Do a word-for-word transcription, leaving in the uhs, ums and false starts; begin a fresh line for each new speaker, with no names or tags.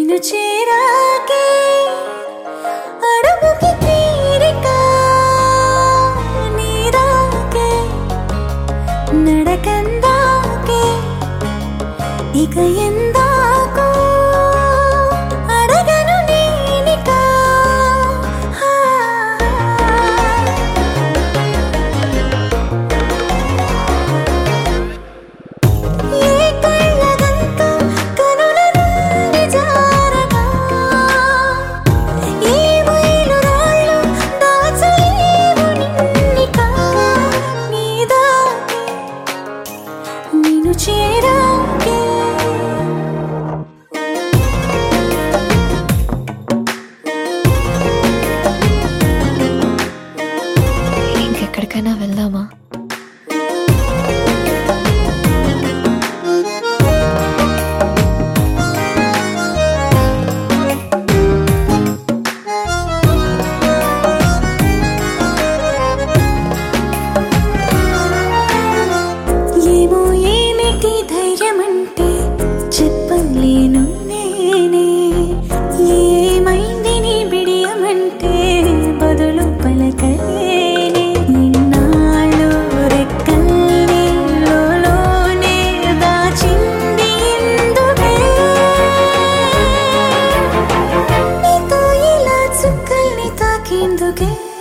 నిన్ను చేరాకే అడుగుకి తీరిక నీరాకే నడకందాకే ఇక ఎందాకో అడగను నేనిక ఏ కళ్ళగంతా కనుల నుండి జారగా ఏ మైలురాళ్ళు దాచలేవు నిన్నిక నీదాకే నిన్ను చేరాకే
ఇంకెక్కడికైనా వెళ్దామా?
ఏమో ఏమిటి ధైర్యమంటే చెప్పలేను నేనే ఏమైంది నీ బిడియమంటే బదులు పలకలేనే ఇన్నాళ్ళు రెక్కల్ని లోలోనే దాచింది ఎందుకే నీతో ఇలా చుక్కల్ని తాకేందుకే